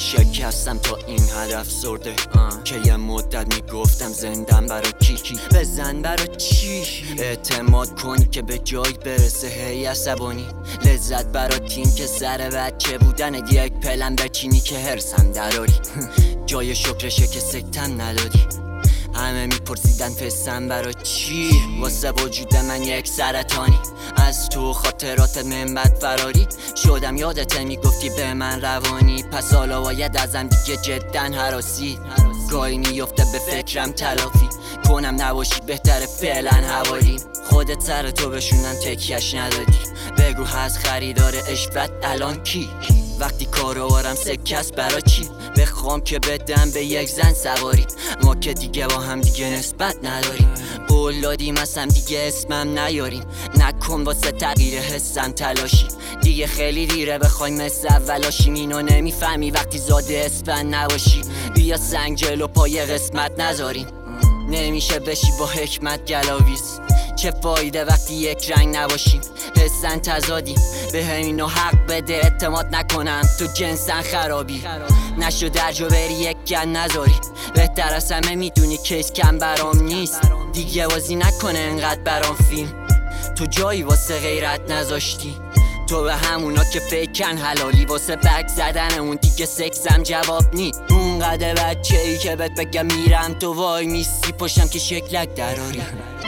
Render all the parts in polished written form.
شکستم تا این هدف سرده که یه مدت میگفتم زندم برا کی بزن برا چی اعتماد کنی که به جای برسه هی عصبانی لذت برا تیم که سر بچه بودن یک پلن بچینی که هرسم دراری جای شکرشه که سکتم ندادی همه میپرسیدن پسم برا چی واسه وجود من یک سرطانی از تو خاطرات من بد فراری شدم یادته میگفتی به من روانی پس حالا باید ازم دیگه جدا هراسی گاهی میفته به فکرم تلافی کنم نباشی بهتره فعلا حوالیم خودت سر تو بشونن تکیش ندادی بگو هست خریدار عشقت الان کی وقتی کاروارم سکست برا چی بخوام که بدم به یک زن سواری ما که دیگه با هم دیگه نسبت نداریم قول دادیم اصلا دیگه اسمم نیاریم نکن واسه تغییر حسم تلاشی دیگه خیلی دیره بخوای مثل اولاشیم اینو نمیفهمی وقتی زاده اسفن نباشی بیا سنگ جلو پای قسمت نذاریم نمیشه بشی با حکمت گلاویز چه فایده وقتی یک رنگ نباشیم حسن تضادیم به همینو حق بده اعتماد نکنم تو جنسن خرابی نشو درجا بری یک گن نذاری بهتر از همه میدونی کیس کم برام نیست دیگه بازی نکنه انقدر برام فیلم تو جایی واسه غیرت نذاشتی تو به همونا که فکرن حلالی واسه بک زدن اون دیگه سکسم جواب نی اونقدر بچه ای که بهت بگم میرم تو وای میستی پشتم که شکلک دراری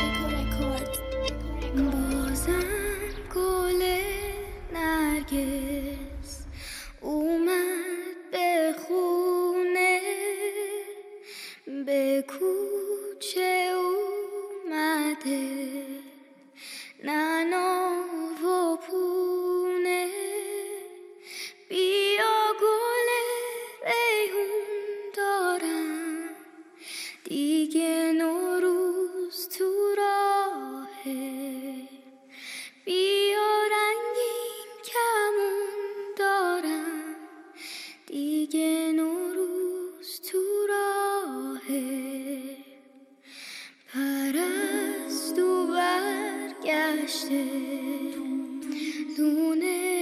بازم گل نرگس اومد به خونه به کوچه اومده ننا و پونه بیا گل ریحون دارم دیگه نوروز تو راهه بیا رنگین کمون دارم دیگه نوروز تو راهه پرستو برگشته لونه